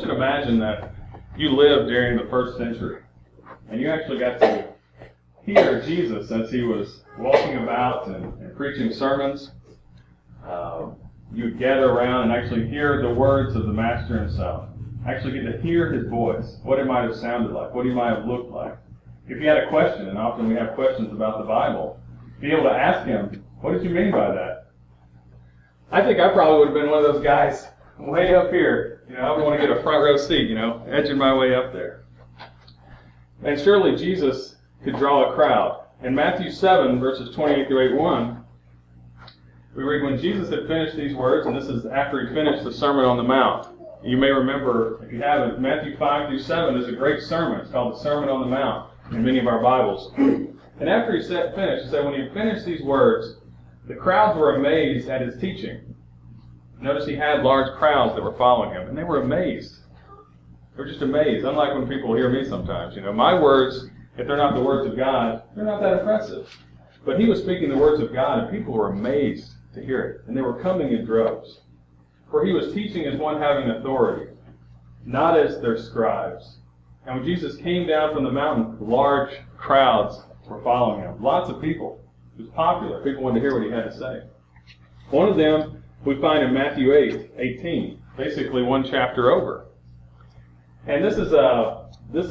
want you to imagine that you lived during the first century, and you actually got to hear Jesus as he was walking about and preaching sermons. You would gather around and actually hear the words of the Master himself. Actually get to hear his voice, what it might have sounded like, what he might have looked like. If you had a question, and often we have questions about the Bible, be able to ask him, what did you mean by that? I think I probably would have been one of those guys way up here. I would want to get a front row seat, edging my way up there. And surely Jesus could draw a crowd. In Matthew 7, verses 28 through 81, we read, when Jesus had finished these words, and this is after he finished the Sermon on the Mount. You may remember, if you haven't, Matthew 5 through 7 is a great sermon. It's called the Sermon on the Mount in many of our Bibles. And after he finished, he said, when he finished these words, the crowds were amazed at his teaching. Notice he had large crowds that were following him, and they were amazed. They were just amazed, unlike when people hear me sometimes. My words, if they're not the words of God, they're not that impressive. But he was speaking the words of God, and people were amazed to hear it, and they were coming in droves. For he was teaching as one having authority, not as their scribes. And when Jesus came down from the mountain, large crowds were following him. Lots of people. He was popular. People wanted to hear what he had to say. One of them we find in Matthew 8:18, basically one chapter over. And this is a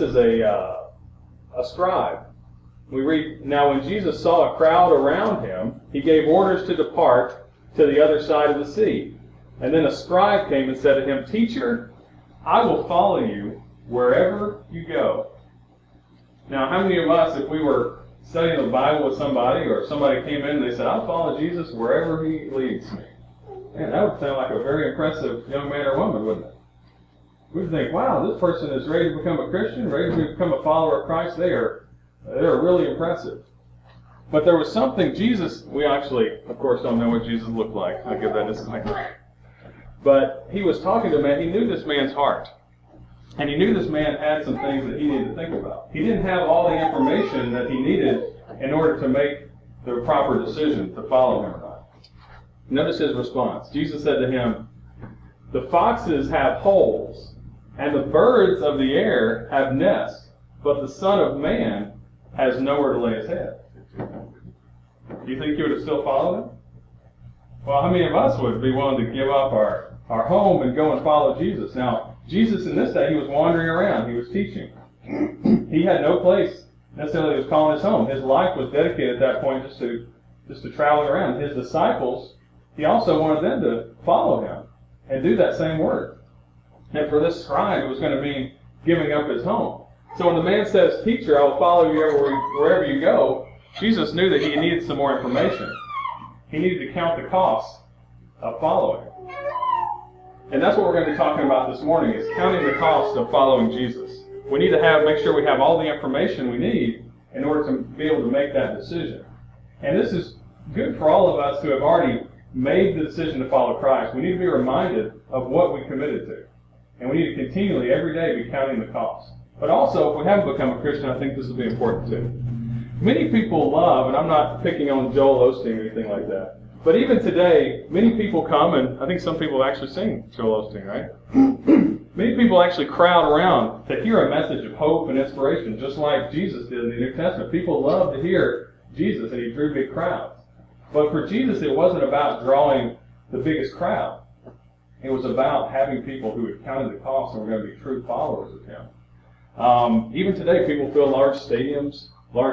scribe. We read, now when Jesus saw a crowd around him, he gave orders to depart to the other side of the sea. And then a scribe came and said to him, Teacher, I will follow you wherever you go. Now, how many of us, if we were studying the Bible with somebody, or somebody came in and they said, I'll follow Jesus wherever he leads me. Man, that would sound like a very impressive young man or woman, wouldn't it? We'd think, wow, this person is ready to become a Christian, ready to become a follower of Christ. They're really impressive. But there was something Jesus, we actually, of course, don't know what Jesus looked like. I'll give that disclaimer. But he was talking to a man, he knew this man's heart. And he knew this man had some things that he needed to think about. He didn't have all the information that he needed in order to make the proper decision to follow him or not. Notice his response. Jesus said to him, the foxes have holes, and the birds of the air have nests, but the Son of Man has nowhere to lay his head. Do you think you would have still followed him? Well, how many of us would be willing to give up our home and go and follow Jesus? Now, Jesus in this day, he was wandering around. He was teaching. He had no place necessarily he was calling his home. His life was dedicated at that point just to traveling around. His disciples, he also wanted them to follow him and do that same work. And for this scribe, it was going to mean giving up his home. So when the man says, Teacher, I will follow you wherever you go, Jesus knew that he needed some more information. He needed to count the cost of following. And that's what we're going to be talking about this morning, is counting the cost of following Jesus. We need to make sure we have all the information we need in order to be able to make that decision. And this is good for all of us who have already made the decision to follow Christ. We need to be reminded of what we committed to. And we need to continually, every day, be counting the cost. But also, if we haven't become a Christian, I think this will be important too. Many people love, and I'm not picking on Joel Osteen or anything like that, but even today, many people come, and I think some people actually sing Joel Osteen, right? Many people actually crowd around to hear a message of hope and inspiration, just like Jesus did in the New Testament. People love to hear Jesus, and he drew big crowds. But for Jesus, it wasn't about drawing the biggest crowd. It was about having people who had counted the cost and were going to be true followers of him. Even today, people fill large stadiums.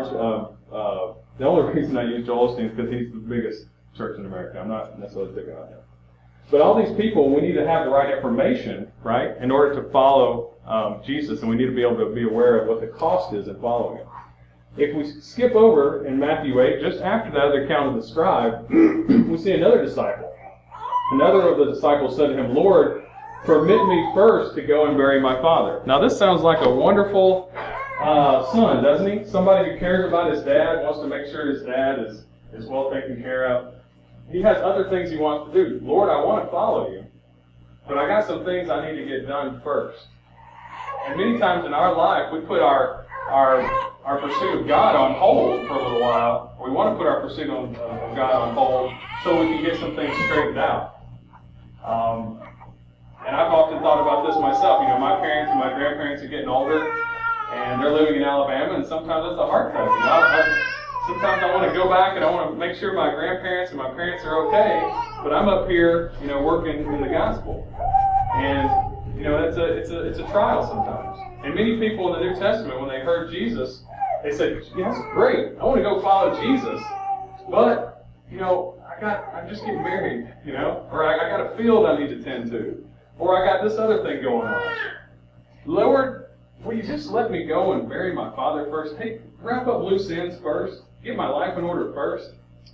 The only reason I use Joel Osteen is because he's the biggest church in America. I'm not necessarily picking on him. But all these people, we need to have the right information, right, in order to follow Jesus, and we need to be able to be aware of what the cost is in following him. If we skip over in Matthew 8, just after that other account of the scribe, we see another disciple. Another of the disciples said to him, Lord, permit me first to go and bury my father. Now this sounds like a wonderful son, doesn't he? Somebody who cares about his dad, wants to make sure his dad is well taken care of. He has other things he wants to do. Lord, I want to follow you, but I got some things I need to get done first. And many times in our life, we put our pursuit of God on hold for a little while. We want to put our pursuit of God on hold so we can get some things straightened out. And I've often thought about this myself. You know, my parents and my grandparents are getting older, and they're living in Alabama, and sometimes it's a heart touch. You know, sometimes I want to go back and I want to make sure my grandparents and my parents are okay, but I'm up here, you know, working in the gospel. And, you know, it's a trial sometimes. And many people in the New Testament, when they heard Jesus, they said, yeah, that's great. I want to go follow Jesus, but, you know, I'm just getting married, you know, or I got a field I need to tend to, or I got this other thing going on. Lord, will you just let me go and bury my father first? Hey, wrap up loose ends first. Get my life in order first.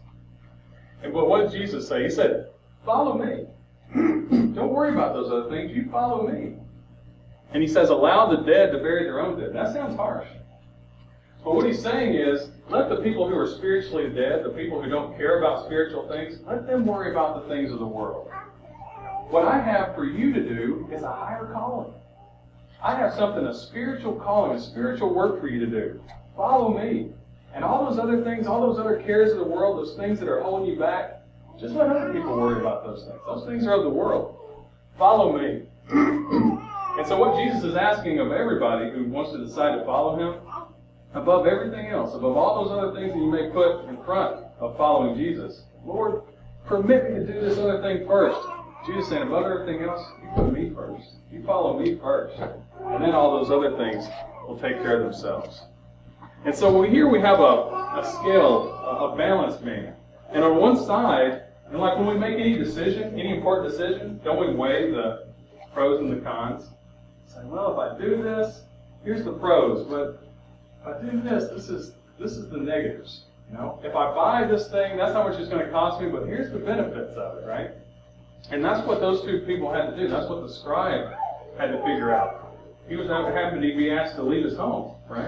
But what did Jesus say? He said, follow me. Don't worry about those other things. You follow me. And he says, allow the dead to bury their own dead. That sounds harsh. But what he's saying is, let the people who are spiritually dead, the people who don't care about spiritual things, let them worry about the things of the world. What I have for you to do is a higher calling. I have something, a spiritual calling, a spiritual work for you to do. Follow me. And all those other things, all those other cares of the world, those things that are holding you back, just let other people worry about those things. Those things are of the world. Follow me. And so what Jesus is asking of everybody who wants to decide to follow him, above everything else, above all those other things that you may put in front of following Jesus, Lord, permit me to do this other thing first. Jesus saying, above everything else, you put me first. You follow me first. And then all those other things will take care of themselves. And so here we have a scale, a balanced man. And on one side, and like when we make any decision, any important decision, don't we weigh the pros and the cons? Say, well, if I do this, here's the pros, but if I do this, this is the negatives. You know, if I buy this thing, that's how much it's going to cost me, but here's the benefits of it, right? And that's what those two people had to do. That's what the scribe had to figure out. He was having to be asked to leave his home, right?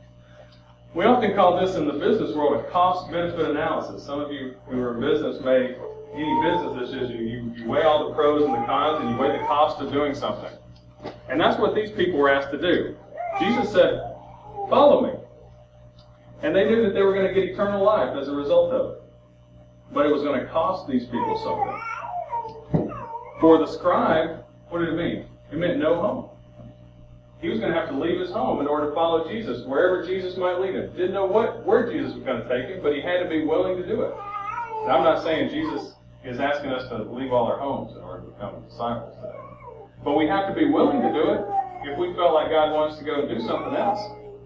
We often call this in the business world a cost-benefit analysis. Some of you who are in business may, any business decision, you weigh all the pros and the cons, and you weigh the cost of doing something. And that's what these people were asked to do. Jesus said, follow me. And they knew that they were going to get eternal life as a result of it. But it was going to cost these people something. For the scribe, what did it mean? It meant no home. He was going to have to leave his home in order to follow Jesus, wherever Jesus might lead him. Didn't know where Jesus was going to take him, but he had to be willing to do it. And I'm not saying Jesus is asking us to leave all our homes in order to become disciples today. But we have to be willing to do it if we felt like God wants to go and do something else.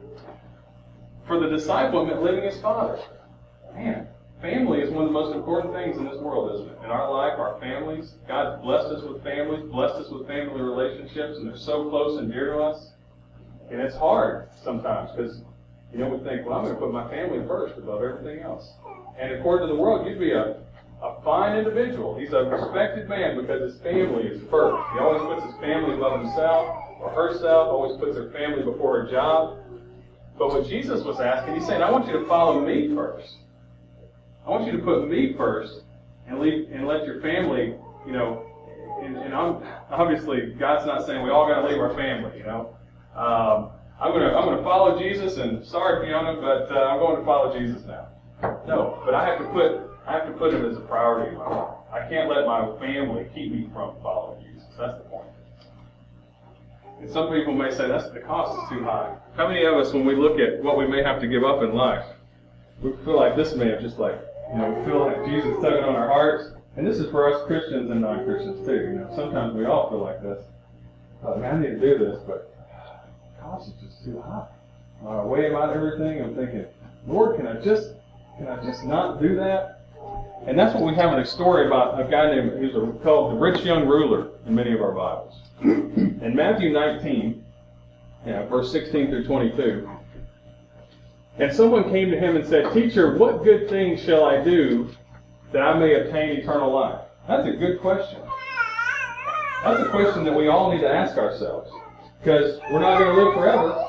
For the disciple, it meant leaving his father. Man, family is one of the most important things in this world, isn't it? In our life, our families. God's blessed us with families, blessed us with family relationships, and they're so close and dear to us. And it's hard sometimes because, you know, we think, well, I'm going to put my family first above everything else. And according to the world, you'd be a fine individual. He's a respected man because his family is first. He always puts his family above himself or herself, always puts her family before her job. But what Jesus was asking, he's saying, I want you to follow me first. I want you to put me first and let your family, you know, and obviously God's not saying we all got to leave our family, you know. I'm gonna follow Jesus, and sorry Fiona, but I'm going to follow Jesus now. No, but I have to put him as a priority in my life. I can't let my family keep me from following Jesus. That's the point. And some people may say the cost is too high. How many of us, when we look at what we may have to give up in life, we feel like this man just like, you know, we feel like Jesus tugging on our hearts. And this is for us Christians and non-Christians too. You know, sometimes we all feel like this. Man, I need to do this, but the cost is just too high. Weighing out everything, I'm thinking, Lord, can I just not do that? And that's what we have in a story about a guy named, who's called the rich young ruler in many of our Bibles. In Matthew 19, verse 16 through 22, and someone came to him and said, Teacher, what good things shall I do that I may obtain eternal life? That's a good question. That's a question that we all need to ask ourselves. Because we're not going to live forever.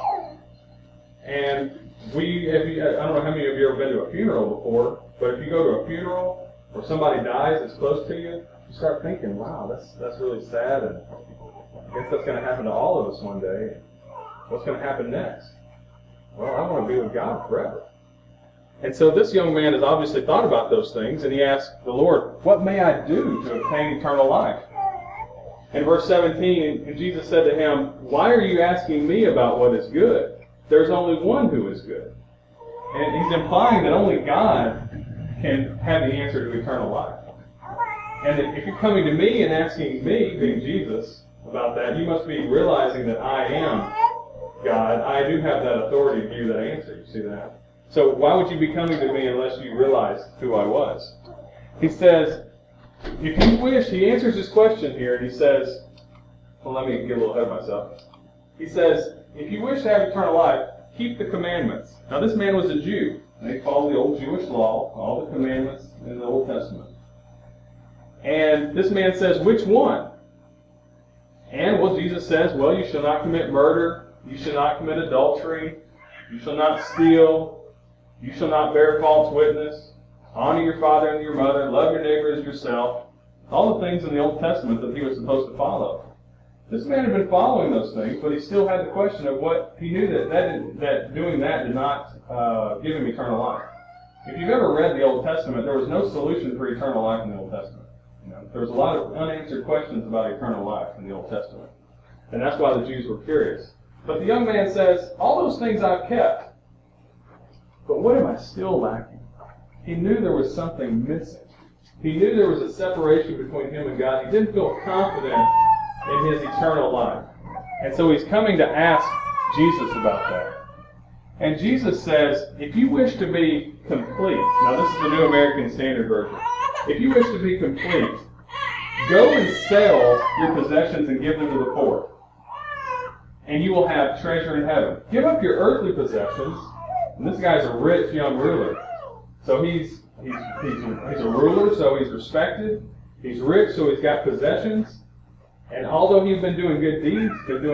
And I don't know how many of you have ever been to a funeral before, but if you go to a funeral or somebody dies that's close to you, you start thinking, wow, that's really sad, and I guess that's going to happen to all of us one day. What's going to happen next? Well, I want to be with God forever. And so this young man has obviously thought about those things, and he asked the Lord, what may I do to obtain eternal life? In verse 17, and Jesus said to him, "Why are you asking me about what is good? There's only one who is good." And he's implying that only God can have the answer to eternal life. And if you're coming to me and asking me, being Jesus, about that, you must be realizing that I am God. I do have that authority to give you that answer. You see that? So why would you be coming to me unless you realized who I was? He says, if you wish, he answers this question here, and he says, well, let me get a little ahead of myself. He says, if you wish to have eternal life, keep the commandments. Now this man was a Jew. They followed the old Jewish law, all the commandments in the Old Testament. And this man says, which one? And well, Jesus says, well, you shall not commit murder, you shall not commit adultery, you shall not steal, you shall not bear false witness, honor your father and your mother, love your neighbor as yourself. All the things in the Old Testament that he was supposed to follow. This man had been following those things, but he still had the question of what he knew that doing that did not give him eternal life. If you've ever read the Old Testament, there was no solution for eternal life in the Old Testament. There was a lot of unanswered questions about eternal life in the Old Testament. And that's why the Jews were curious. But the young man says, all those things I've kept, but what am I still lacking? He knew there was something missing. He knew there was a separation between him and God. He didn't feel confident in his eternal life. And so he's coming to ask Jesus about that. And Jesus says, if you wish to be complete, now this is the New American Standard Version. If you wish to be complete, go and sell your possessions and give them to the poor, and you will have treasure in heaven. Give up your earthly possessions. And this guy's a rich young ruler. So he's a ruler, so he's respected. He's rich, so he's got possessions. And although he's been doing good deeds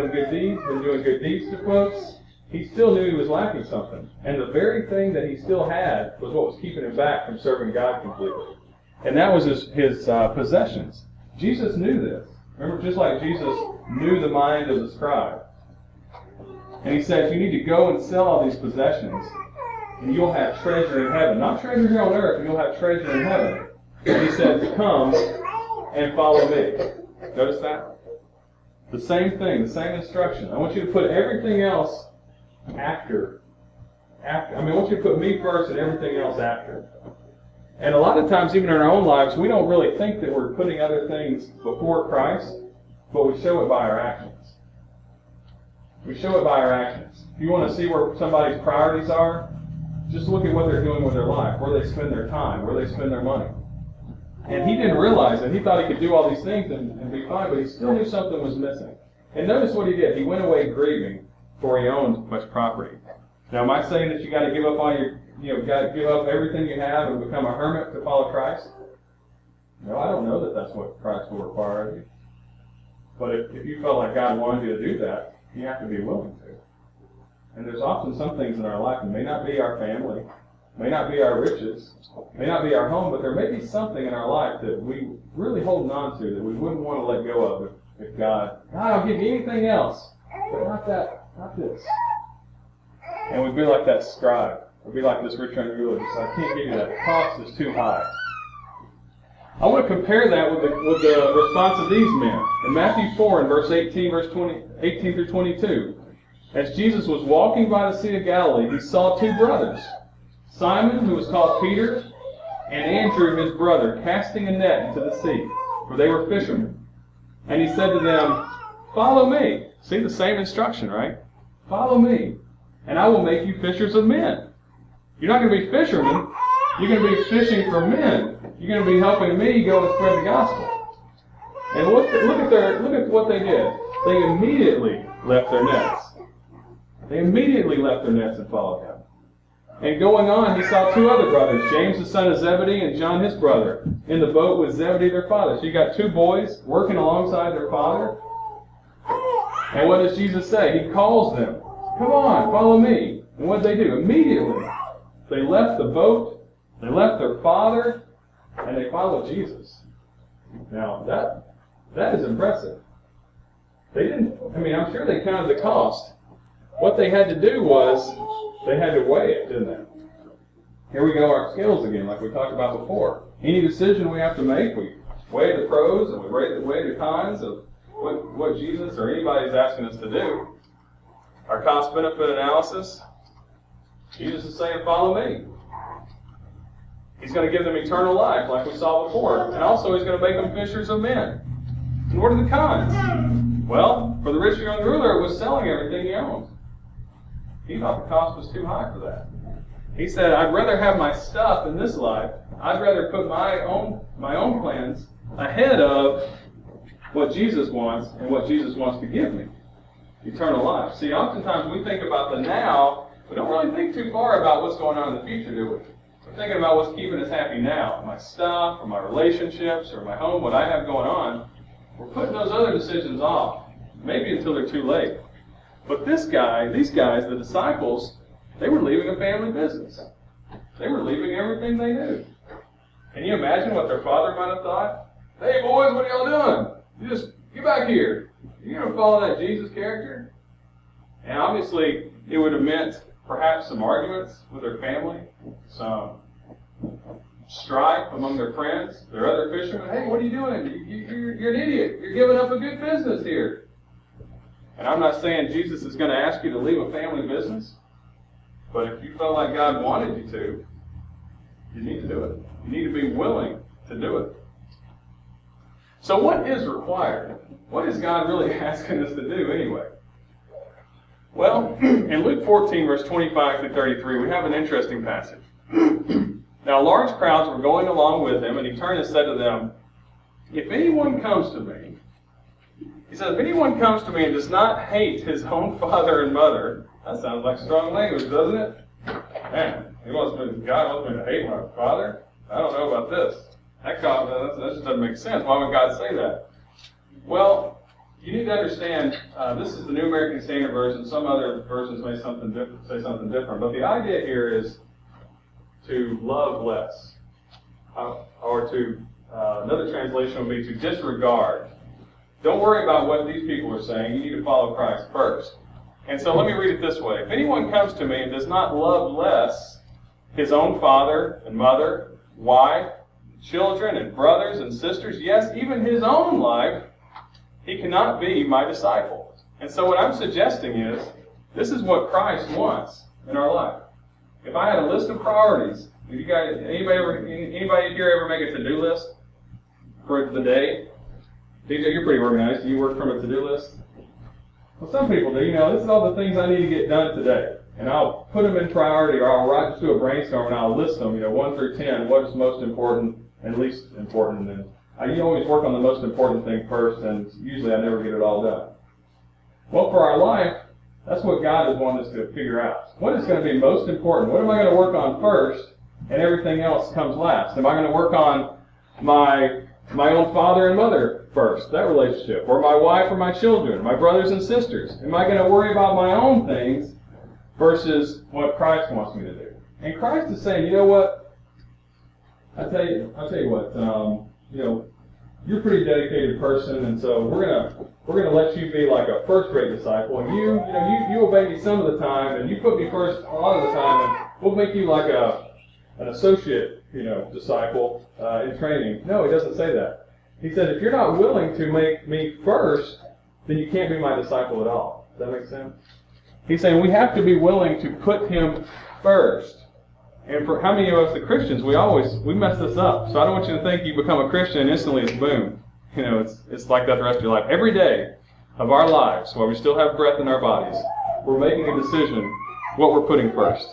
to folks, he still knew he was lacking something. And the very thing that he still had was what was keeping him back from serving God completely. And that was his possessions. Jesus knew this. Remember, just like Jesus knew the mind of the scribe. And he says, you need to go and sell all these possessions, and you'll have treasure in heaven. Not treasure here on earth, but you'll have treasure in heaven. And he says, come and follow me. Notice that? The same thing, the same instruction. I want you to put everything else after. I want you to put me first and everything else after. And a lot of times, even in our own lives, we don't really think that we're putting other things before Christ, but we show it by our actions. We show it by our actions. If you want to see where somebody's priorities are, just look at what they're doing with their life, where they spend their time, where they spend their money. And he didn't realize it. He thought he could do all these things and be fine, but he still knew something was missing. And notice what he did. He went away grieving, for he owned much property. Now, am I saying that you got to give up got to give up everything you have and become a hermit to follow Christ? No, I don't know that that's what Christ will require of you. But if you felt like God wanted you to do that, you have to be willing to. And there's often some things in our life, it may not be our family, may not be our riches, may not be our home, but there may be something in our life that we really hold on to that we wouldn't want to let go of if God, I'll give you anything else, but not that, not this. And we'd be like that scribe. We'd be like this rich young ruler. I can't give you that. The cost is too high. I want to compare that with the response of these men. In Matthew 4, in verse 18 through 22, as Jesus was walking by the Sea of Galilee, he saw two brothers, Simon, who was called Peter, and Andrew, his brother, casting a net into the sea, for they were fishermen. And he said to them, follow me. See the same instruction, right? Follow me, and I will make you fishers of men. You're not going to be fishermen. You're going to be fishing for men. You're going to be helping me go and spread the gospel. And look at what they did. They immediately left their nets. They immediately left their nets and followed him. And going on, he saw two other brothers, James the son of Zebedee and John his brother, in the boat with Zebedee their father. So you got two boys working alongside their father. And what does Jesus say? He calls them, come on, follow me. And what did they do? Immediately, they left the boat, they left their father, and they followed Jesus. Now, that is impressive. They didn't, I'm sure they counted the cost. What they had to do was, they had to weigh it, didn't they? Here we go, our skills again, like we talked about before. Any decision we have to make, we weigh the pros and we weigh the cons of what Jesus or anybody's asking us to do, our cost-benefit analysis, Jesus is saying, follow me. He's going to give them eternal life, like we saw before. And also, He's going to make them fishers of men. And what are the cons? Well, for the rich young ruler, it was selling everything he owned. He thought the cost was too high for that. He said, I'd rather have my stuff in this life. I'd rather put my own plans ahead of what Jesus wants and what Jesus wants to give me. Eternal life. See, oftentimes we think about the now, we don't really think too far about what's going on in the future, do we? We're thinking about what's keeping us happy now. My stuff, or my relationships, or my home, what I have going on. We're putting those other decisions off, maybe until they're too late. But these guys, the disciples, they were leaving a family business. They were leaving everything they knew. Can you imagine what their father might have thought? Hey boys, what are y'all doing? You just get back here. You're going to follow that Jesus character? And obviously, it would have meant perhaps some arguments with their family, some strife among their friends, their other fishermen. Hey, what are you doing? You're an idiot. You're giving up a good business here. And I'm not saying Jesus is going to ask you to leave a family business, but if you felt like God wanted you to, you need to do it. You need to be willing to do it. So what is required? What is God really asking us to do anyway? Well, in Luke 14, verse 25 through 33, we have an interesting passage. Now, large crowds were going along with him, and he turned and said to them, if anyone comes to me, he said, if anyone comes to me and does not hate his own father and mother, that sounds like strong language, doesn't it? Man, God wants me to hate my father? I don't know about this. That just doesn't make sense. Why would God say that? Well, you need to understand, this is the New American Standard Version. Some other versions may say something different. But the idea here is to love less. Or to, another translation would be to disregard. Don't worry about what these people are saying. You need to follow Christ first. And so let me read it this way. If anyone comes to me and does not love less his own father and mother, wife, children and brothers and sisters, yes, even his own life, he cannot be my disciple. And so what I'm suggesting is, this is what Christ wants in our life. If I had a list of priorities, anybody here ever make a to-do list for the day? DJ, you're pretty organized. Do you work from a to-do list? Well, some people do. This is all the things I need to get done today. And I'll put them in priority, or I'll just do a brainstorm and I'll list them, 1 through 10, what is most important and least important. And I always work on the most important thing first, and usually I never get it all done. Well, for our life, that's what God is wanting us to figure out. What is going to be most important? What am I going to work on first, and everything else comes last? Am I going to work on my own father and mother first, that relationship, or my wife or my children, my brothers and sisters? Am I going to worry about my own things versus what Christ wants me to do? And Christ is saying, you know what? I'll tell you what. You're a pretty dedicated person, and so we're gonna let you be like a first-rate disciple. And you obey me some of the time, and you put me first a lot of the time, and we'll make you like an associate, disciple in training. No, he doesn't say that. He said, if you're not willing to make me first, then you can't be my disciple at all. Does that make sense? He's saying we have to be willing to put him first. And for how many of us, the Christians, we mess this up. So I don't want you to think you become a Christian and instantly it's boom. It's like that the rest of your life. Every day of our lives, while we still have breath in our bodies, we're making a decision what we're putting first.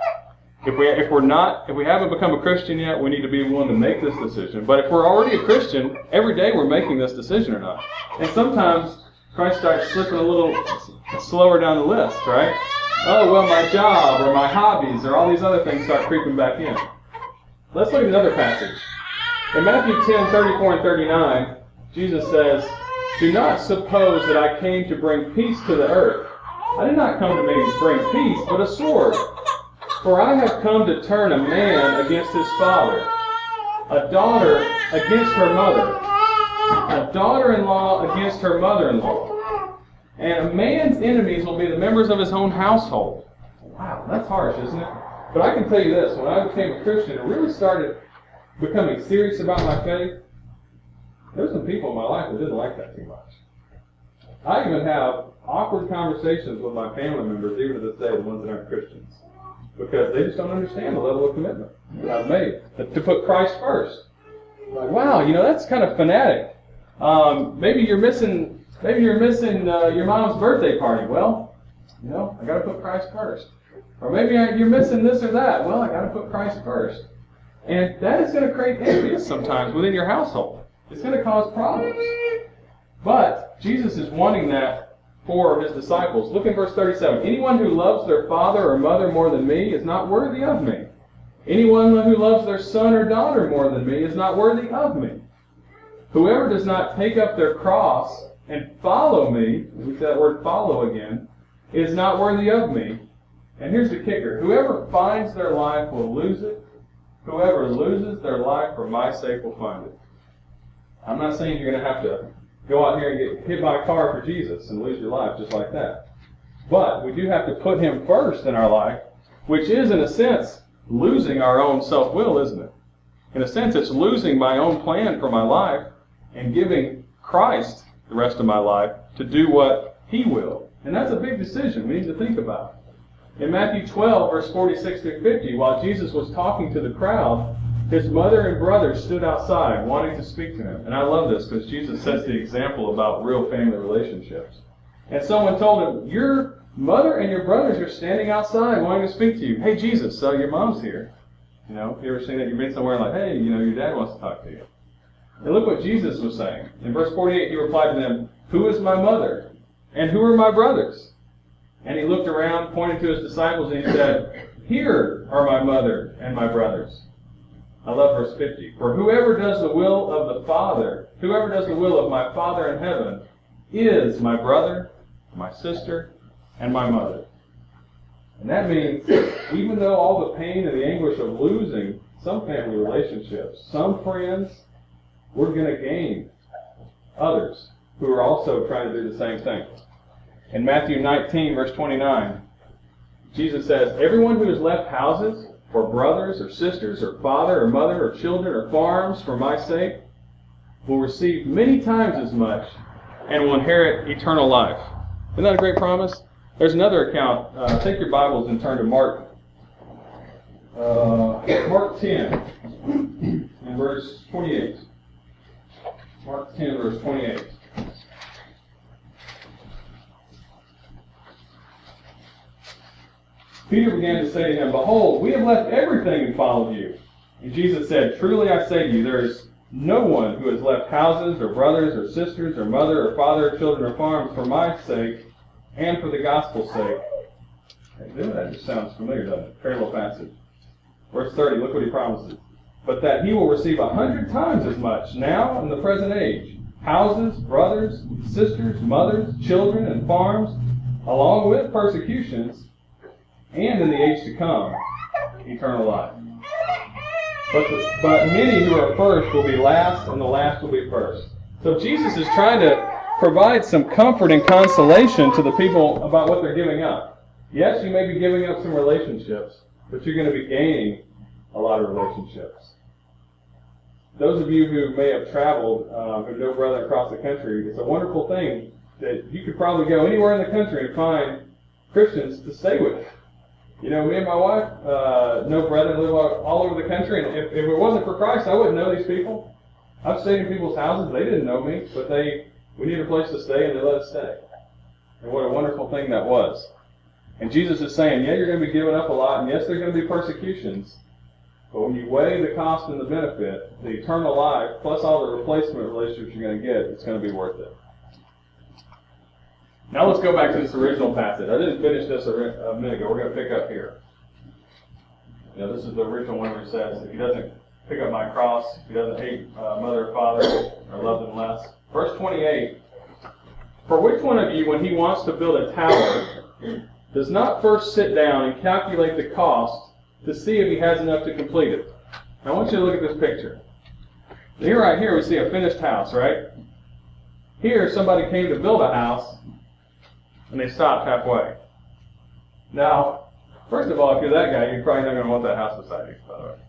If we haven't become a Christian yet, we need to be willing to make this decision. But if we're already a Christian, every day we're making this decision or not. And sometimes Christ starts slipping a little slower down the list, right? Oh, well, my job or my hobbies or all these other things start creeping back in. Let's look at another passage. In Matthew 10:34 and 39, Jesus says, do not suppose that I came to bring peace to the earth. I did not come to bring peace, but a sword. For I have come to turn a man against his father, a daughter against her mother, a daughter-in-law against her mother-in-law. And a man's enemies will be the members of his own household. Wow, that's harsh, isn't it? But I can tell you this, when I became a Christian and really started becoming serious about my faith, there were some people in my life that didn't like that too much. I even have awkward conversations with my family members, even to this day, the ones that aren't Christians, because they just don't understand the level of commitment that I've made to put Christ first. Like, wow, that's kind of fanatic. Maybe you're missing your mom's birthday party. Well, I got to put Christ first. Or maybe you're missing this or that. Well, I got to put Christ first. And that is going to create envy sometimes within your household. It's going to cause problems. But Jesus is wanting that for his disciples. Look in verse 37. Anyone who loves their father or mother more than me is not worthy of me. Anyone who loves their son or daughter more than me is not worthy of me. Whoever does not take up their cross and follow me, we say that word follow again, is not worthy of me. And here's the kicker. Whoever finds their life will lose it. Whoever loses their life for my sake will find it. I'm not saying you're going to have to go out here and get hit by a car for Jesus and lose your life just like that. But we do have to put him first in our life, which is, in a sense, losing our own self-will, isn't it? In a sense, it's losing my own plan for my life and giving Christ the rest of my life to do what he will. And that's a big decision we need to think about. In Matthew 12, verse 46 through 50, while Jesus was talking to the crowd, his mother and brothers stood outside wanting to speak to him. And I love this because Jesus sets the example about real family relationships. And someone told him, your mother and your brothers are standing outside wanting to speak to you. Hey, Jesus, so your mom's here. You ever seen that? You've been somewhere like, hey, your dad wants to talk to you. And look what Jesus was saying. In verse 48, he replied to them, who is my mother? And who are my brothers? And he looked around, pointed to his disciples, and he said, here are my mother and my brothers. I love verse 50. For whoever does the will of the Father, whoever does the will of my Father in heaven, is my brother, my sister, and my mother. And that means, even though all the pain and the anguish of losing some family relationships, some friends, we're going to gain others who are also trying to do the same thing. In Matthew 19, verse 29, Jesus says, everyone who has left houses, or brothers, or sisters, or father, or mother, or children, or farms for my sake, will receive many times as much and will inherit eternal life. Isn't that a great promise? There's another account. Take your Bibles and turn to Mark 10 and verse 28. Mark 10, verse 28. Peter began to say to him, behold, we have left everything and followed you. And Jesus said, truly I say to you, there is no one who has left houses, or brothers, or sisters, or mother, or father, or children, or farms for my sake, and for the gospel's sake. That just sounds familiar, doesn't it? Parallel passage. Verse 30, look what he promises. But that he will receive 100 times as much now in the present age. Houses, brothers, sisters, mothers, children, and farms, along with persecutions, and in the age to come, eternal life. But many who are first will be last, and the last will be first. So Jesus is trying to provide some comfort and consolation to the people about what they're giving up. Yes, you may be giving up some relationships, but you're going to be gaining a lot of relationships. Those of you who may have traveled, who know Brethren across the country, it's a wonderful thing that you could probably go anywhere in the country and find Christians to stay with. Me and my wife know Brethren live all over the country, and if it wasn't for Christ, I wouldn't know these people. I've stayed in people's houses. They didn't know me, but we needed a place to stay, and they let us stay. And what a wonderful thing that was. And Jesus is saying, yeah, you're going to be giving up a lot, and yes, there are going to be persecutions, but when you weigh the cost and the benefit, the eternal life, plus all the replacement relationships you're going to get, it's going to be worth it. Now let's go back to this original passage. I didn't finish this a minute ago. We're going to pick up here. This is the original one where it says, if he doesn't pick up my cross, if he doesn't hate mother or father, or love them less. Verse 28, for which one of you, when he wants to build a tower, does not first sit down and calculate the cost to see if he has enough to complete it? Now I want you to look at this picture. Right here we see a finished house, right? Here somebody came to build a house, and they stopped halfway. Now, first of all, if you're that guy, you're probably not going to want that house beside you, by the way.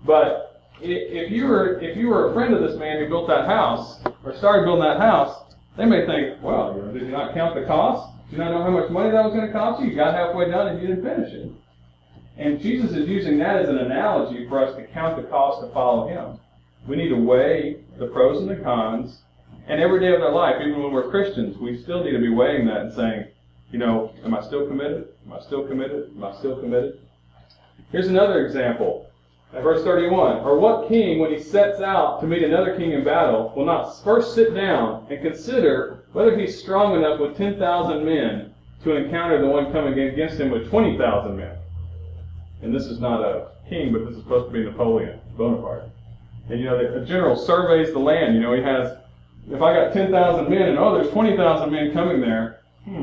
But if you were a friend of this man who built that house, or started building that house, They may think, well, did you not count the cost? Did you not know how much money that was going to cost you? You got halfway done and you didn't finish it. And Jesus is using that as an analogy for us to count the cost to follow Him. We need to weigh the pros and the cons. And every day of their life, even when we're Christians, we still need to be weighing that and saying, am I still committed? Am I still committed? Am I still committed? Here's another example. At verse 31, or what king, when he sets out to meet another king in battle, will not first sit down and consider whether he's strong enough with 10,000 men to encounter the one coming against him with 20,000 men? And this is not a king, but this is supposed to be Napoleon Bonaparte. And the general surveys the land. He has, if I got 10,000 men and there's 20,000 men coming there,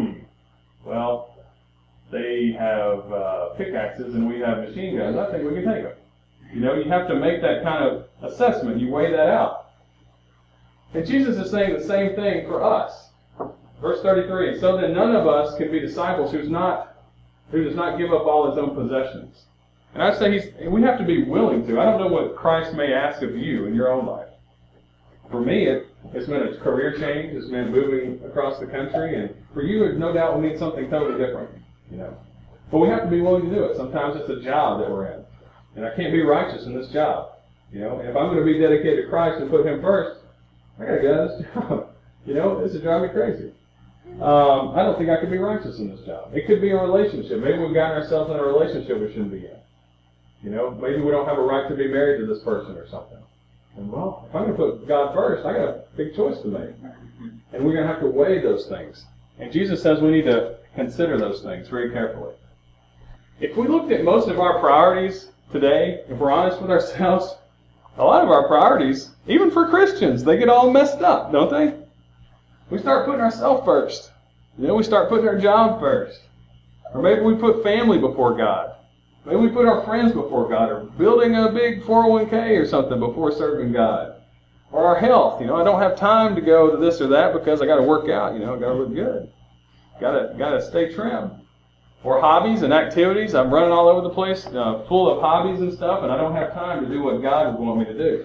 well, they have pickaxes and we have machine guns. I think we can take them. You have to make that kind of assessment. You weigh that out. And Jesus is saying the same thing for us. Verse 33, so then none of us can be disciples who does not give up all his own possessions. And I'd say we have to be willing to. I don't know what Christ may ask of you in your own life. For me, it's meant a career change. It's meant moving across the country. And for you, it no doubt will mean something totally different. But we have to be willing to do it. Sometimes it's a job that we're in. And I can't be righteous in this job. And if I'm going to be dedicated to Christ and put Him first, I got to get out of this job. This would drive me crazy. I don't think I could be righteous in this job. It could be a relationship. Maybe we've gotten ourselves in a relationship we shouldn't be in. Maybe we don't have a right to be married to this person or something. And well, if I'm going to put God first, I got a big choice to make. And we're going to have to weigh those things. And Jesus says we need to consider those things very carefully. If we looked at most of our priorities today, if we're honest with ourselves, a lot of our priorities, even for Christians, they get all messed up, don't they? We start putting ourselves first. We start putting our job first. Or maybe we put family before God. Maybe we put our friends before God, or building a big 401k or something before serving God. Or our health. I don't have time to go to this or that because I got to work out. I got to look good. Got to stay trim. Or hobbies and activities. I'm running all over the place, full of hobbies and stuff, and I don't have time to do what God would want me to do.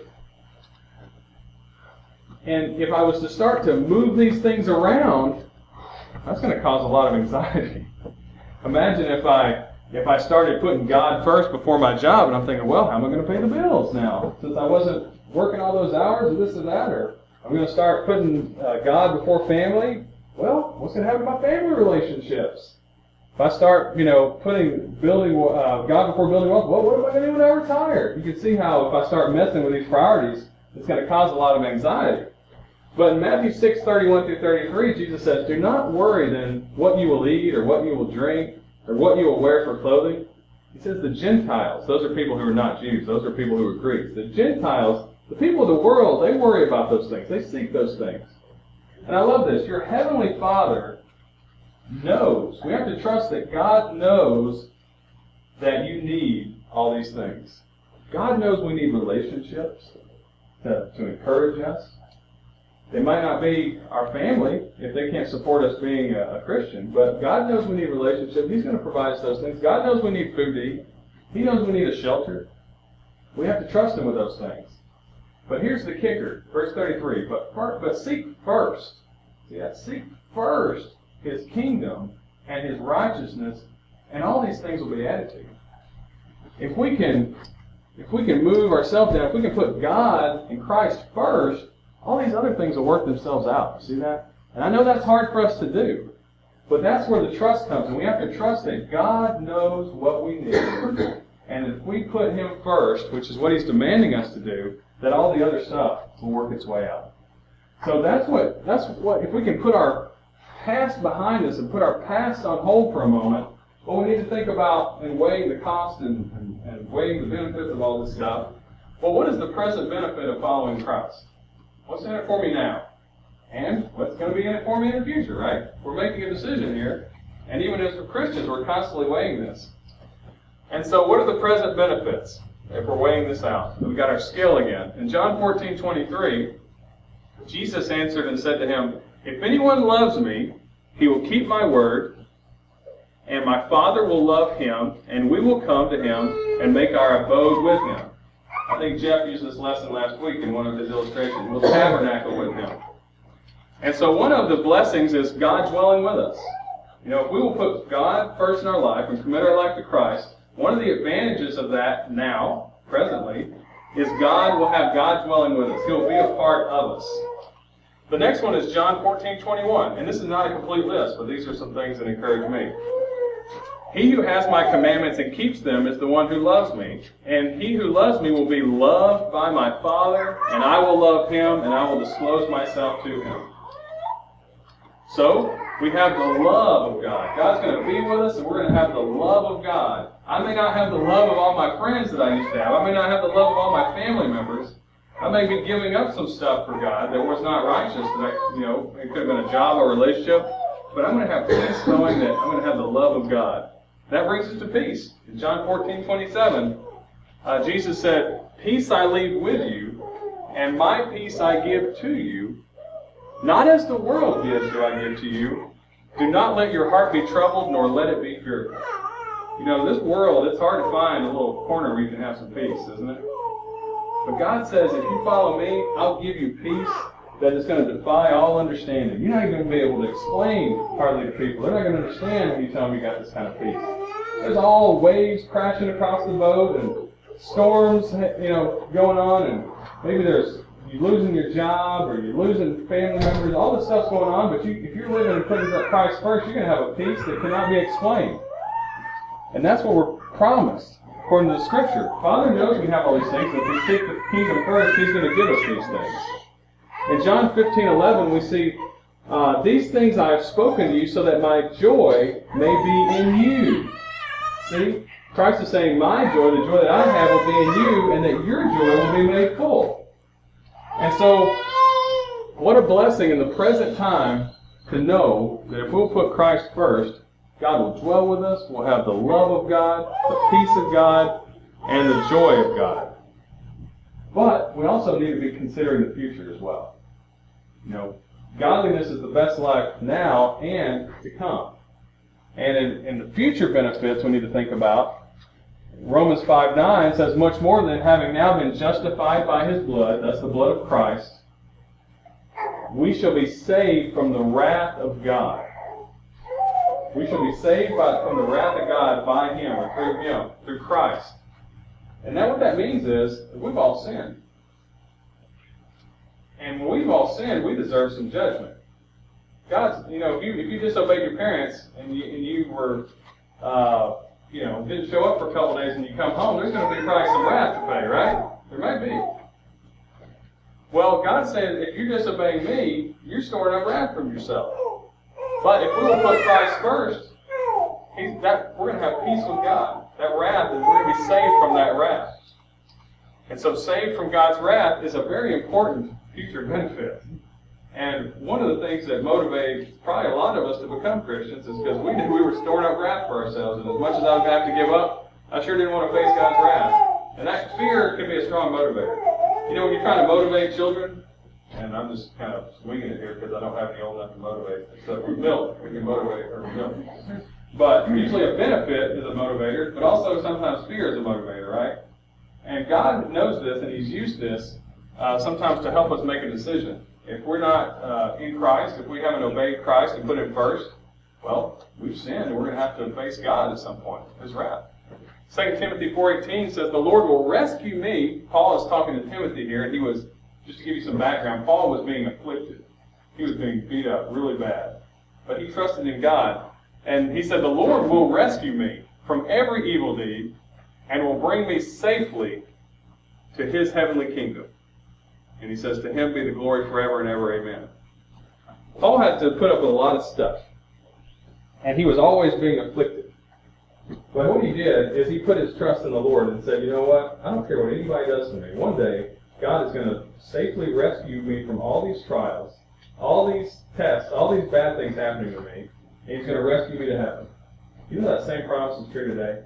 And if I was to start to move these things around, that's going to cause a lot of anxiety. Imagine if I started putting God first before my job, and I'm thinking, well, how am I going to pay the bills now? Since I wasn't working all those hours or this or that, or I'm going to start putting God before family. Well, what's going to happen to my family relationships? If I start, building God before building wealth, well, what am I going to do when I retire? You can see how if I start messing with these priorities, it's going to cause a lot of anxiety. But in Matthew 6:31 through 33, Jesus says, do not worry then what you will eat or what you will drink or what you will wear for clothing. He says the Gentiles, those are people who are not Jews, those are people who are Greeks. The Gentiles, the people of the world, they worry about those things. They seek those things. And I love this. Your heavenly Father knows. We have to trust that God knows that you need all these things. God knows we need relationships to encourage us. They might not be our family if they can't support us being a Christian, but God knows we need relationships. He's going to provide us those things. God knows we need food to eat. He knows we need a shelter. We have to trust Him with those things. But here's the kicker, verse 33. But seek first. See that? Seek first His kingdom and His righteousness, and all these things will be added to you. If we can move ourselves down, if we can put God and Christ first, all these other things will work themselves out. See that? And I know that's hard for us to do, but that's where the trust comes. And we have to trust that God knows what we need. And if we put Him first, which is what He's demanding us to do, that all the other stuff will work its way out. So that's what if we can put our past behind us and put our past on hold for a moment, well, we need to think about and weighing the cost and weighing the benefits of all this stuff. Well, what is the present benefit of following Christ? What's in it for me now? And what's going to be in it for me in the future, right? We're making a decision here. And even as Christians, we're constantly weighing this. And so what are the present benefits if we're weighing this out? We've got our scale again. In John 14:23, Jesus answered and said to him, if anyone loves me, he will keep my word, and my Father will love him, and we will come to him and make our abode with him. I think Jeff used this lesson last week in one of his illustrations. We'll tabernacle with him. And so one of the blessings is God dwelling with us. You know, if we will put God first in our life and commit our life to Christ, one of the advantages of that now, presently, is God will have God dwelling with us. He'll be a part of us. The next one is John 14:21. And this is not a complete list, but these are some things that encourage me. He who has my commandments and keeps them is the one who loves me. And he who loves me will be loved by my Father, and I will love him, and I will disclose myself to him. So, we have the love of God. God's going to be with us, and we're going to have the love of God. I may not have the love of all my friends that I used to have. I may not have the love of all my family members. I may be giving up some stuff for God that was not righteous. That it could have been a job or relationship. But I'm going to have peace knowing that I'm going to have the love of God. That brings us to peace. In John 14:27, Jesus said, "Peace I leave with you, and my peace I give to you. Not as the world gives do I give to you. Do not let your heart be troubled, nor let it be fearful." You know, this world, it's hard to find a little corner where you can have some peace, isn't it? But God says, if you follow me, I'll give you peace that is going to defy all understanding. You're not even going to be able to explain hardly to people. They're not going to understand when you tell them you got this kind of peace. There's all waves crashing across the boat and storms, going on, and maybe you're losing your job or you're losing family members. All this stuff's going on, but if you're living and putting Christ first, you're going to have a peace that cannot be explained. And that's what we're promised according to the Scripture. Father knows we have all these things, and if we seek the kingdom first, He's going to give us these things. In John 15:11, we see, "These things I have spoken to you so that my joy may be in you." See? Christ is saying, my joy, the joy that I have, will be in you, and that your joy will be made full. And so, what a blessing in the present time to know that if we'll put Christ first, God will dwell with us, we'll have the love of God, the peace of God, and the joy of God. But we also need to be considering the future as well. You know, godliness is the best life now and to come. And in the future benefits we need to think about, Romans 5:9 says, "Much more than having now been justified by His blood," that's the blood of Christ, "we shall be saved from the wrath of God." We shall be saved from the wrath of God by Him, or through Him, through Christ. And now what that means is, we've all sinned. And when we've all sinned, we deserve some judgment. God's, if you disobeyed your parents and you were, didn't show up for a couple days and you come home, there's going to be probably some wrath to pay, right? There might be. Well, God said, if you disobey me, you're storing up wrath from yourself. But if we will put Christ first, we're going to have peace with God. That wrath, we're going to be saved from that wrath. And so saved from God's wrath is a very important future benefit. And one of the things that motivates probably a lot of us to become Christians is because we knew we were storing up wrath for ourselves. And as much as I would have to give up, I sure didn't want to face God's wrath. And that fear can be a strong motivator. You know, when you're trying to motivate children, and I'm just kind of swinging it here because I don't have any old enough to motivate, except for milk. We can motivate her with milk. But usually a benefit is a motivator, but also sometimes fear is a motivator, right? And God knows this, and He's used this sometimes to help us make a decision. If we're not in Christ, if we haven't obeyed Christ and put Him first, well, we've sinned, and we're going to have to face God at some point, His wrath. 2 Timothy 4:18 says, "The Lord will rescue me." Paul is talking to Timothy here, and he was, just to give you some background, Paul was being afflicted. He was being beat up really bad. But he trusted in God. And he said, "The Lord will rescue me from every evil deed and will bring me safely to His heavenly kingdom." And he says, "To Him be the glory forever and ever, amen." Paul had to put up with a lot of stuff. And he was always being afflicted. But what he did is he put his trust in the Lord and said, you know what? I don't care what anybody does to me. One day, God is going to safely rescue me from all these trials, all these tests, all these bad things happening to me, and He's going to rescue me to heaven. You know that same promise is true today?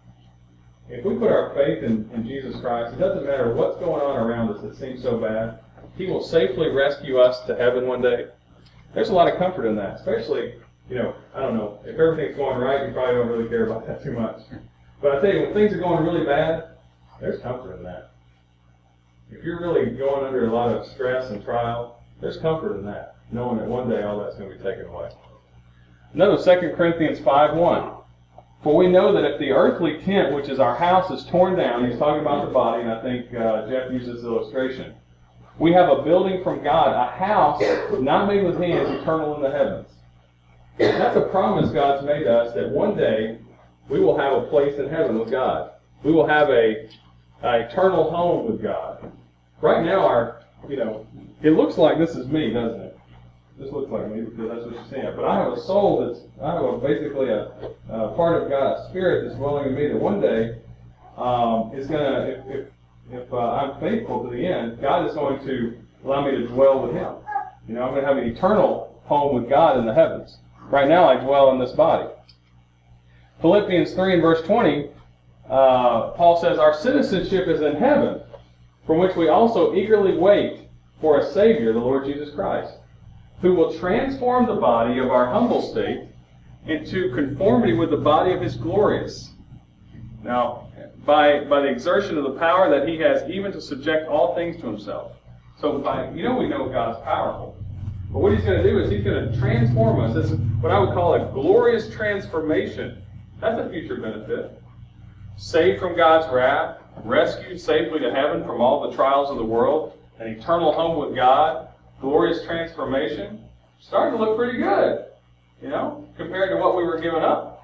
If we put our faith in Jesus Christ, it doesn't matter what's going on around us that seems so bad, He will safely rescue us to heaven one day. There's a lot of comfort in that, especially, I don't know, if everything's going right, you probably don't really care about that too much. But I tell you, when things are going really bad, there's comfort in that. If you're really going under a lot of stress and trial, there's comfort in that. knowing that one day all that's going to be taken away. Notice 2 Corinthians 5:1. For we know that if the earthly tent, which is our house, is torn down, he's talking about the body, and I think Jeff used this illustration. We have a building from God, a house not made with hands, eternal in the heavens. And that's a promise God's made us that one day we will have a place in heaven with God. We will have an eternal home with God. Right now, it looks like this is me, doesn't it? This looks like me because that's what you're seeing. But I have a soul basically a part of God's Spirit that's dwelling in me that one day is going to, if I'm faithful to the end, God is going to allow me to dwell with Him. I'm going to have an eternal home with God in the heavens. Right now I dwell in this body. Philippians 3 and verse 20, Paul says, our citizenship is in heaven, from which we also eagerly wait for a Savior, the Lord Jesus Christ, who will transform the body of our humble state into conformity with the body of His glorious. Now, by the exertion of the power that He has even to subject all things to Himself. So we know God's powerful. But what He's going to do is He's going to transform us. This is what I would call a glorious transformation. That's a future benefit. Saved from God's wrath, rescued safely to heaven from all the trials of the world, an eternal home with God, glorious transformation. Starting to look pretty good, compared to what we were giving up.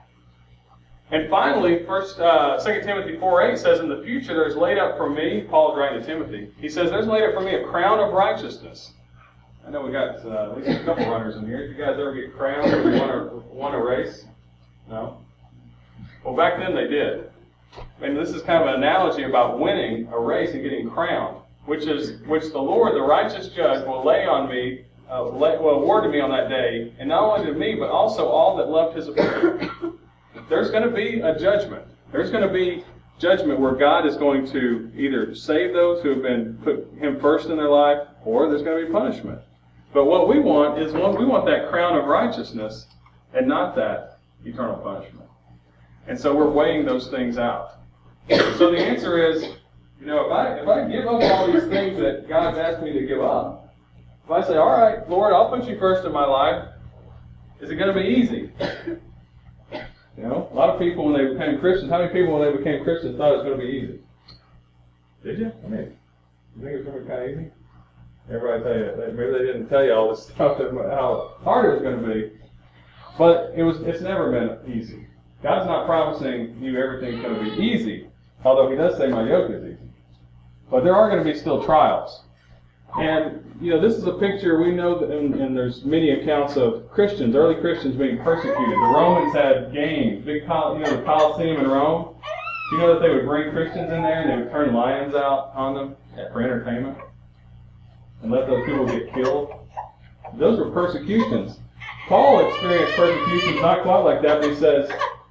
And finally, 2 Timothy 4:8 says, in the future there's laid up for me, Paul is writing to Timothy, he says, there's laid up for me a crown of righteousness. I know we got at least a couple runners in here. Did you guys ever get crowned when you won a race? No? Well, back then they did. And this is kind of an analogy about winning a race and getting crowned, which the Lord, the righteous judge, will lay on me, will award to me on that day, and not only to me, but also all that loved His appeal. There's going to be a judgment. There's going to be judgment where God is going to either save those who have been put Him first in their life, or there's going to be punishment. But what we want is we want that crown of righteousness and not that eternal punishment. And so we're weighing those things out. So the answer is, if I give up all these things that God's asked me to give up, if I say, all right, Lord, I'll put you first in my life, is it going to be easy? A lot of people when they became Christians, how many people when they became Christians thought it was going to be easy? Did you? You think it was going to be kind of easy? Everybody tell you that maybe they didn't tell you all this stuff about how hard it was going to be. But it's never been easy. God's not promising you everything's going to be easy, although He does say my yoke is easy. But there are going to be still trials. And, this is a picture, we know that, and there's many accounts of Christians, early Christians being persecuted. The Romans had games, the Colosseum in Rome. You know that they would bring Christians in there and they would turn lions out on them for entertainment and let those people get killed. Those were persecutions. Paul experienced persecutions not quite like that, but he says,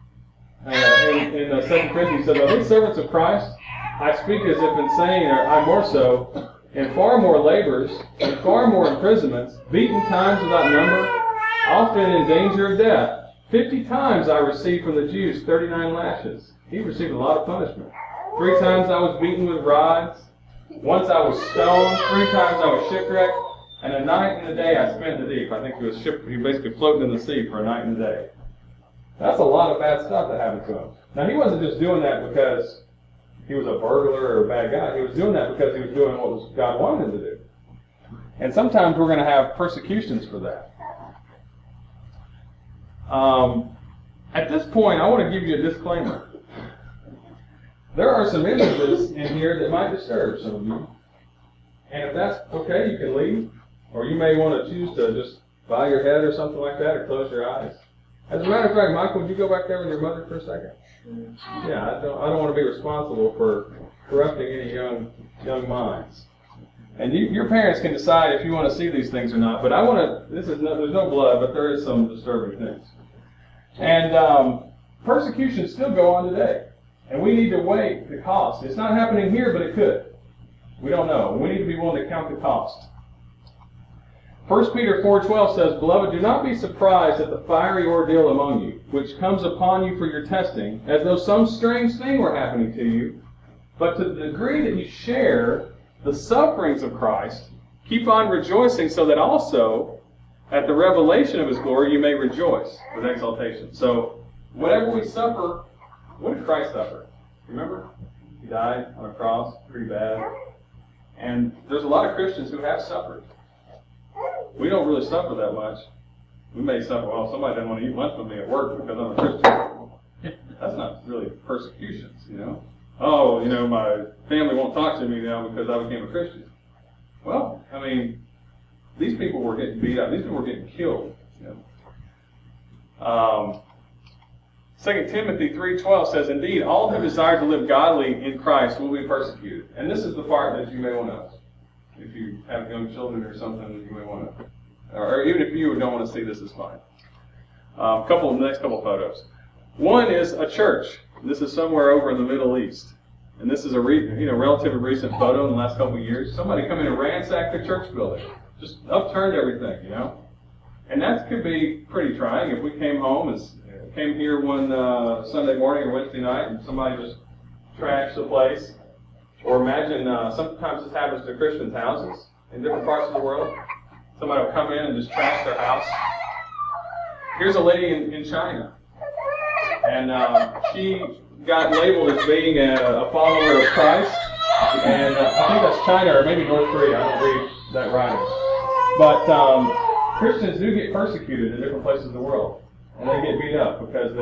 in 2 Corinthians, he says, of these servants of Christ, I speak as if insane, or I more so, in far more labors, in far more imprisonments, beaten times without number, often in danger of death. 50 times I received from the Jews 39 lashes. He received a lot of punishment. 3 times I was beaten with rods. Once I was stoned. 3 times I was shipwrecked. And a night and a day I spent in the deep. I think he was basically floating in the sea for a night and a day. That's a lot of bad stuff that happened to him. Now, he wasn't just doing that because he was a burglar or a bad guy. He was doing that because he was doing what God wanted him to do. And sometimes we're going to have persecutions for that. At this point, I want to give you a disclaimer. There are some images in here that might disturb some of you. And if that's okay, you can leave. Or you may want to choose to just bow your head or something like that, or close your eyes. As a matter of fact, Michael, would you go back there with your mother for a second? Yeah, I don't want to be responsible for corrupting any young minds. And your parents can decide if you want to see these things or not. But I want to. There's no blood, but there is some disturbing things. And persecutions still go on today, and we need to weigh the cost. It's not happening here, but it could. We don't know. We need to be willing to count the cost. 1 Peter 4:12 says, Beloved, do not be surprised at the fiery ordeal among you, which comes upon you for your testing, as though some strange thing were happening to you. But to the degree that you share the sufferings of Christ, keep on rejoicing, so that also at the revelation of His glory you may rejoice with exaltation. So, whatever we suffer, what did Christ suffer? Remember? He died on a cross, pretty bad. And there's a lot of Christians who have suffered. We don't really suffer that much. We may suffer, well, somebody doesn't want to eat lunch with me at work because I'm a Christian. That's not really persecutions, you know. Oh, you know, my family won't talk to me now because I became a Christian. Well, I mean, these people were getting beat up. These people were getting killed. You know? 2 Timothy 3:12 says, "Indeed, all who desire to live godly in Christ will be persecuted." And this is the part that you may want to know. If you have young children or something, you may want to, or even if you don't want to see this, is fine. The next couple photos. One is a church. This is somewhere over in the Middle East. And this is a relatively recent photo in the last couple of years. Somebody come in and ransacked the church building. Just upturned everything, you know. And that could be pretty trying if we came home came here one Sunday morning or Wednesday night and somebody just trashed the place. Or imagine, sometimes this happens to Christians' houses in different parts of the world. Somebody will come in and just trash their house. Here's a lady in China. And she got labeled as being a follower of Christ. And I think that's China or maybe North Korea. I don't read that writing. But Christians do get persecuted in different places of the world. And they get beat up because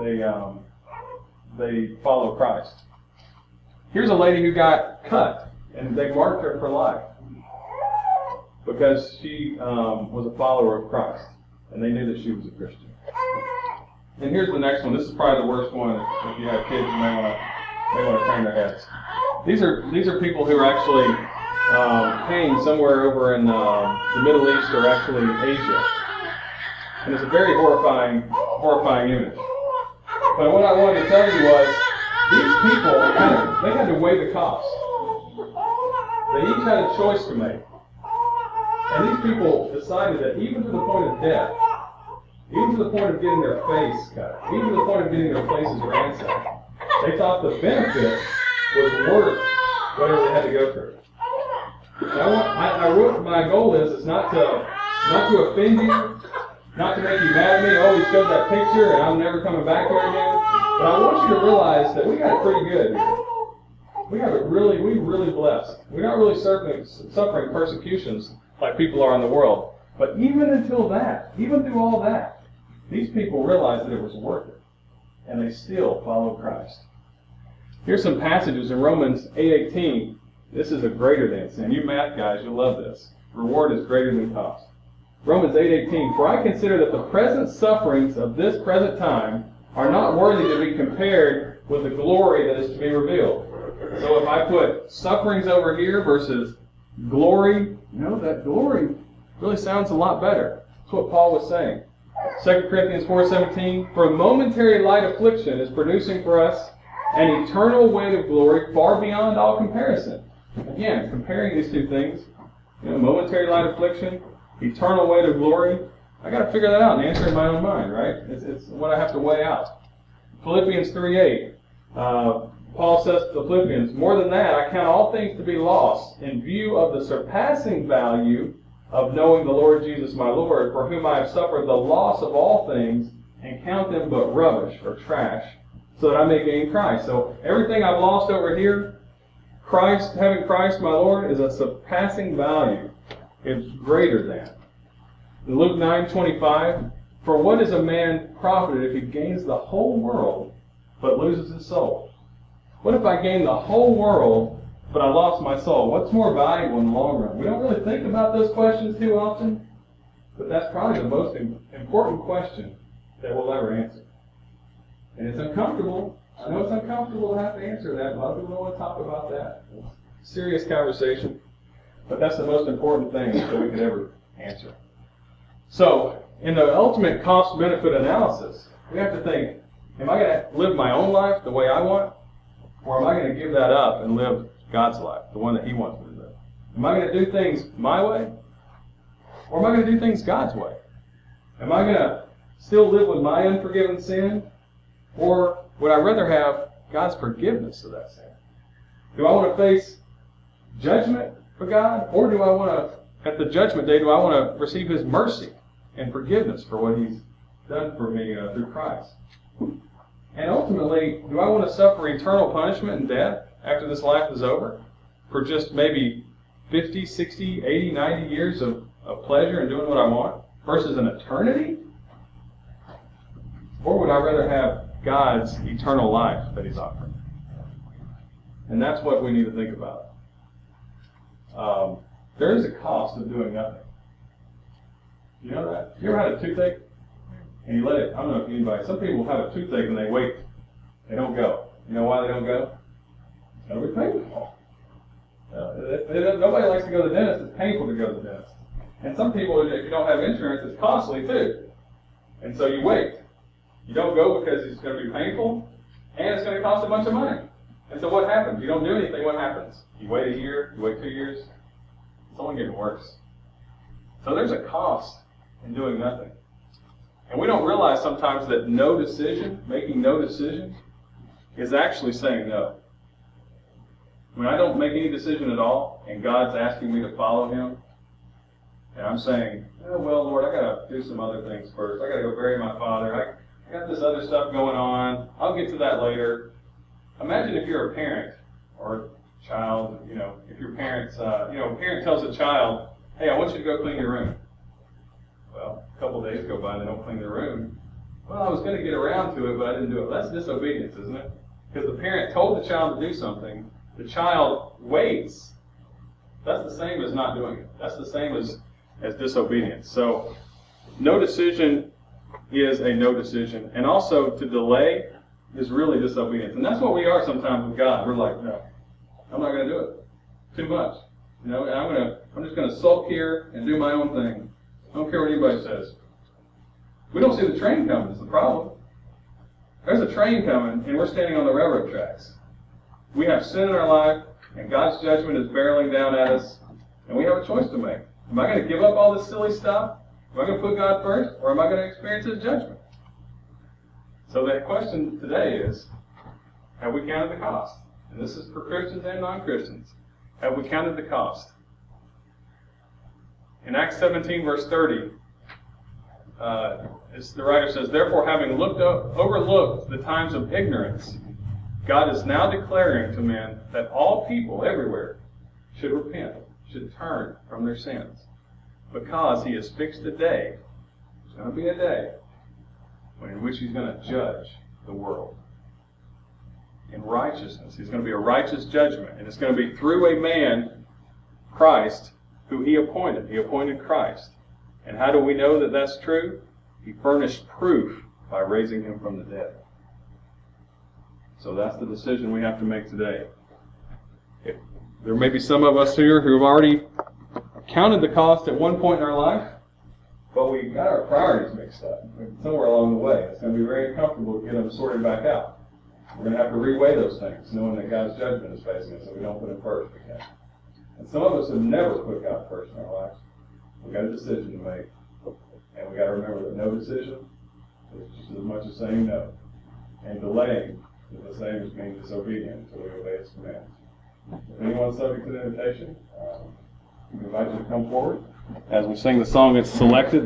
they follow Christ. Here's a lady who got cut, and they marked her for life because she was a follower of Christ, and they knew that she was a Christian. And here's the next one. This is probably the worst one. If you have kids, you may want to turn their heads. These are people who are actually hanged somewhere over in the Middle East or actually Asia, and it's a very horrifying image. But what I wanted to tell you was, these people, they had to weigh the cost. They each had a choice to make. And these people decided that even to the point of death, even to the point of getting their face cut, even to the point of getting their places ransacked, they thought the benefit was worth whatever they had to go through. My goal is not to offend you, not to make you mad at me. Oh, we showed that picture and I'm never coming back here again. But I want you to realize that we got it pretty good here. We're really blessed. We're not really suffering persecutions like people are in the world. But even through all that, these people realized that it was worth it. And they still followed Christ. Here's some passages in Romans 8:18. This is a greater than sin. You math guys, you'll love this. Reward is greater than cost. Romans 8:18. "For I consider that the present sufferings of this present time are not worthy to be compared with the glory that is to be revealed." So if I put sufferings over here versus glory, that glory really sounds a lot better. That's what Paul was saying. 2 Corinthians 4:17, "For a momentary light affliction is producing for us an eternal weight of glory far beyond all comparison." Again, comparing these two things, momentary light affliction, eternal weight of glory. I got to figure that out and answer in my own mind, right? It's what I have to weigh out. Philippians 3:8. Paul says to the Philippians, "More than that, I count all things to be lost in view of the surpassing value of knowing the Lord Jesus my Lord, for whom I have suffered the loss of all things, and count them but rubbish," or trash, "so that I may gain Christ." So everything I've lost over here, having Christ my Lord, is a surpassing value. It's greater than. In Luke 9:25, "For what is a man profited if he gains the whole world but loses his soul?" What if I gain the whole world but I lost my soul? What's more valuable in the long run? We don't really think about those questions too often, but that's probably the most important question that we'll ever answer. And it's uncomfortable. I know it's uncomfortable to have to answer that. A lot of people don't want to talk about that. It's a serious conversation, but that's the most important thing that we could ever answer. So, in the ultimate cost-benefit analysis, we have to think, am I going to live my own life the way I want? Or am I going to give that up and live God's life, the one that He wants me to live? Am I going to do things my way? Or am I going to do things God's way? Am I going to still live with my unforgiven sin? Or would I rather have God's forgiveness of that sin? Do I want to face judgment for God? Or do I want to, at the judgment day, do I want to receive His mercy and forgiveness for what He's done for me through Christ. And ultimately, do I want to suffer eternal punishment and death after this life is over for just maybe 50, 60, 80, 90 years of pleasure and doing what I want versus an eternity? Or would I rather have God's eternal life that He's offering? And that's what we need to think about. There is a cost of doing nothing. You know that? You ever had a toothache? And you let it, I don't know if anybody, some people have a toothache and they wait. They don't go. You know why they don't go? It's going to be painful. Nobody likes to go to the dentist. It's painful to go to the dentist. And some people, if you don't have insurance, it's costly too. And so you wait. You don't go because it's going to be painful, and it's going to cost a bunch of money. And so what happens? You don't do anything, what happens? You wait a year, you wait 2 years, it's only getting worse. So there's a cost in doing nothing. And we don't realize sometimes that making no decision, is actually saying no. When I don't make any decision at all, and God's asking me to follow Him, and I'm saying, oh, well, Lord, I got to do some other things first. I got to go bury my father. I got this other stuff going on. I'll get to that later. Imagine if you're a parent or a child, if your parents, a parent tells a child, hey, I want you to go clean your room. Well, a couple of days go by, they don't clean their room. Well, I was going to get around to it, but I didn't do it. That's disobedience, isn't it? Because the parent told the child to do something, the child waits. That's the same as not doing it. That's the same as disobedience. So, no decision is a no decision. And also, to delay is really disobedience. And that's what we are sometimes with God. We're like, no, I'm not going to do it. Too much. And I'm just going to sulk here and do my own thing. I don't care what anybody says. We don't see the train coming, is the problem. There's a train coming, and we're standing on the railroad tracks. We have sin in our life, and God's judgment is barreling down at us, and we have a choice to make. Am I going to give up all this silly stuff? Am I going to put God first, or am I going to experience His judgment? So the question today is, have we counted the cost? And this is for Christians and non-Christians. Have we counted the cost? In Acts 17, verse 30, the writer says, therefore, having overlooked the times of ignorance, God is now declaring to men that all people everywhere should repent, should turn from their sins, because He has fixed a day. There's going to be a day in which He's going to judge the world in righteousness. He's going to be a righteous judgment, and it's going to be through a man, Christ, who He appointed. He appointed Christ. And how do we know that that's true? He furnished proof by raising Him from the dead. So that's the decision we have to make today. There may be some of us here who have already counted the cost at one point in our life, but we got our priorities mixed up somewhere along the way. It's going to be very uncomfortable to get them sorted back out. We're going to have to reweigh those things, knowing that God's judgment is facing us, so we don't put Him first again. And some of us have never put God first in our lives. We've got a decision to make. And we've got to remember that no decision is just as much as saying no. And delaying is the same as being disobedient until we obey His commands. If anyone's subject to the invitation, we invite you to come forward. As we sing the song, it's selected.